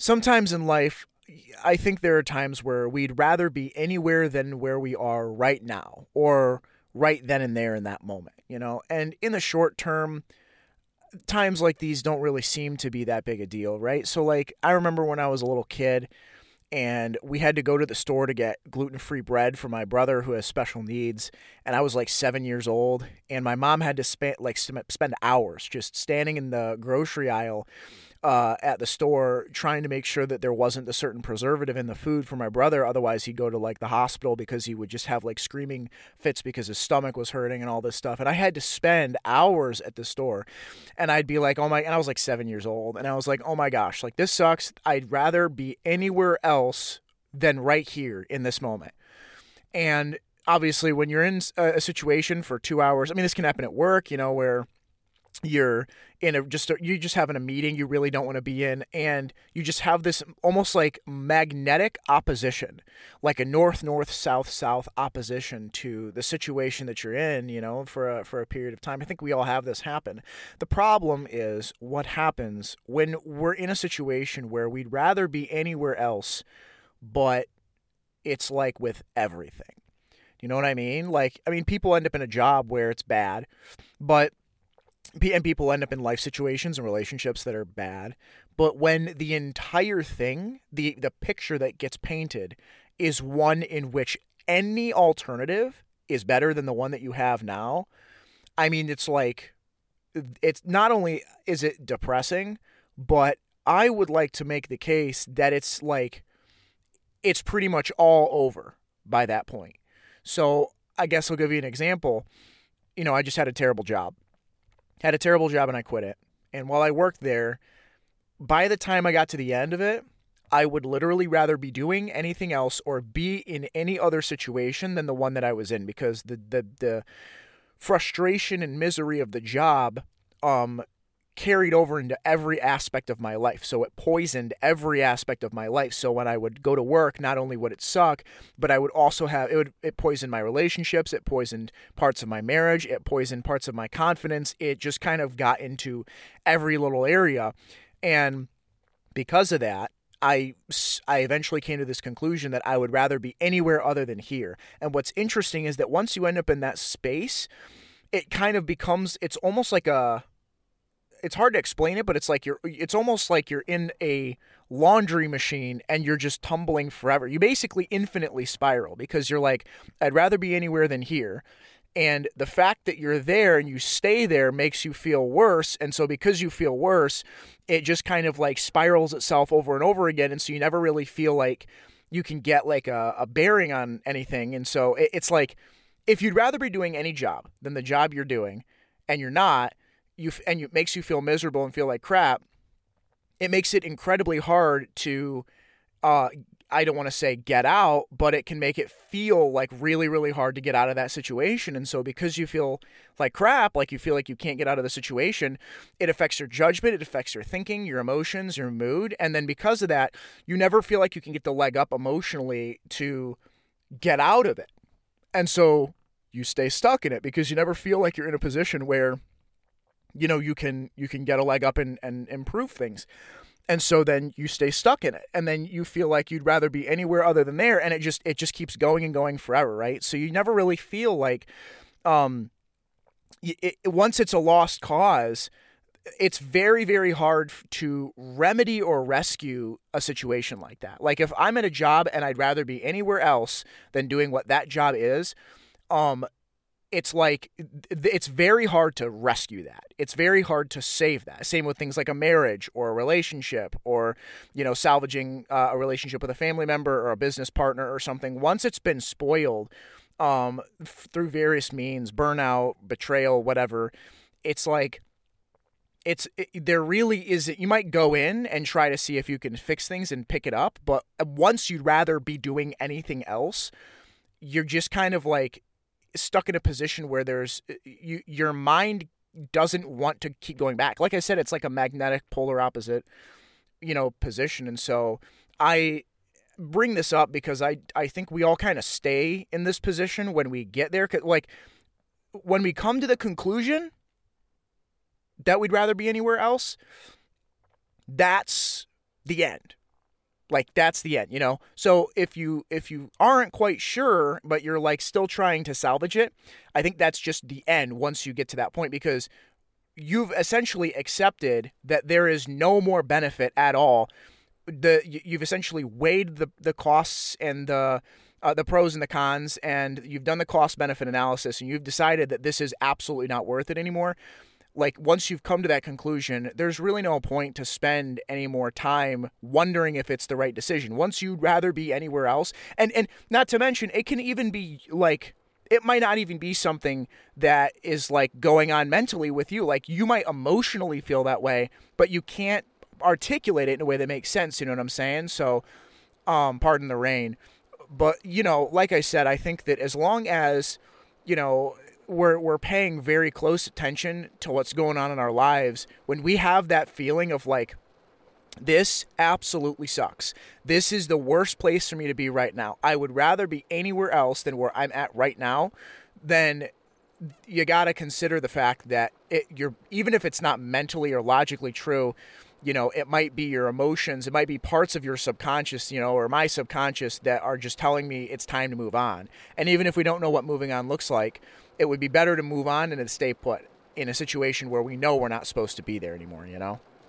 sometimes in life, I think there are times where we'd rather be anywhere than where we are right now or right then and there in that moment, you know? And in the short term, times like these don't really seem to be that big a deal, right? So, like, I remember when I was a little kid and we had to go to the store to get gluten-free bread for my brother who has special needs, and I was like 7 years old, and my mom had to spend hours just standing in the grocery aisle at the store trying to make sure that there wasn't a certain preservative in the food for my brother. Otherwise, he'd go to like the hospital because he would just have like screaming fits because his stomach was hurting and all this stuff. And I had to spend hours at the store, and I'd be like, oh my, and I was like 7 years old, and I was like, oh my gosh, like this sucks. I'd rather be anywhere else than right here in this moment. And obviously, when you're in a situation for 2 hours, I mean, this can happen at work, you know, where you're in you just having a meeting you really don't want to be in, and you just have this almost like magnetic opposition, like a north south opposition to the situation that you're in, you know, for a period of time. I think we all have this happen. The problem is what happens when we're in a situation where we'd rather be anywhere else, but it's like with everything. You know what I mean? Like, I mean, people end up in a job where it's bad, and people end up in life situations and relationships that are bad. But when the entire thing, the picture that gets painted is one in which any alternative is better than the one that you have now, I mean, it's like, it's not only is it depressing, but I would like to make the case that it's like, it's pretty much all over by that point. So I guess I'll give you an example. You know, I just had a terrible job. Had a terrible job and I quit it. And while I worked there, by the time I got to the end of it, I would literally rather be doing anything else or be in any other situation than the one that I was in, because the frustration and misery of the job carried over into every aspect of my life. So it poisoned every aspect of my life. So when I would go to work, not only would it suck, but I would also have, it poisoned my relationships. It poisoned parts of my marriage. It poisoned parts of my confidence. It just kind of got into every little area. And because of that, I eventually came to this conclusion that I would rather be anywhere other than here. And what's interesting is that once you end up in that space, it kind of becomes, it's almost like it's hard to explain it, but it's almost like you're in a laundry machine and you're just tumbling forever. You basically infinitely spiral because you're like, I'd rather be anywhere than here. And the fact that you're there and you stay there makes you feel worse. And so because you feel worse, it just kind of like spirals itself over and over again. And so you never really feel like you can get like a bearing on anything. And so it's like, if you'd rather be doing any job than the job you're doing and you're not, it makes you feel miserable and feel like crap, it makes it incredibly hard to, I don't want to say get out, but it can make it feel like really, really hard to get out of that situation. And so because you feel like crap, like you feel like you can't get out of the situation, it affects your judgment, it affects your thinking, your emotions, your mood. And then because of that, you never feel like you can get the leg up emotionally to get out of it. And so you stay stuck in it because you never feel like you're in a position where, you know, you can get a leg up and improve things. And so then you stay stuck in it. And then you feel like you'd rather be anywhere other than there. And it just keeps going and going forever, right? So you never really feel like, once it's a lost cause, it's very, very hard to remedy or rescue a situation like that. Like if I'm at a job and I'd rather be anywhere else than doing what that job is, it's like, it's very hard to rescue that. It's very hard to save that. Same with things like a marriage or a relationship or, you know, salvaging a relationship with a family member or a business partner or something. Once it's been spoiled through various means, burnout, betrayal, whatever, it's like, there really isn't, you might go in and try to see if you can fix things and pick it up. But once you'd rather be doing anything else, you're just kind of like, stuck in a position where your mind doesn't want to keep going back. Like I said, it's like a magnetic polar opposite, you know, position. And so I bring this up because I think we all kind of stay in this position when we get there. Like when we come to the conclusion that we'd rather be anywhere else, that's the end. Like that's the end, you know? So if you aren't quite sure, but you're like still trying to salvage it, I think that's just the end once you get to that point, because you've essentially accepted that there is no more benefit at all. You've essentially weighed the costs and the pros and the cons, and you've done the cost benefit analysis, and you've decided that this is absolutely not worth it anymore. Like once you've come to that conclusion, there's really no point to spend any more time wondering if it's the right decision. Once you'd rather be anywhere else, and not to mention, it can even be like, it might not even be something that is like going on mentally with you. Like you might emotionally feel that way, but you can't articulate it in a way that makes sense. You know what I'm saying? So, pardon the rain. But, you know, like I said, I think that as long as, you know, we're paying very close attention to what's going on in our lives, when we have that feeling of like, this absolutely sucks, this is the worst place for me to be right now, I would rather be anywhere else than where I'm at right now, then you got to consider the fact that you're, even if it's not mentally or logically true, you know, it might be your emotions, it might be parts of your subconscious, you know, or my subconscious that are just telling me it's time to move on. And even if we don't know what moving on looks like, it would be better to move on and to stay put in a situation where we know we're not supposed to be there anymore, you know?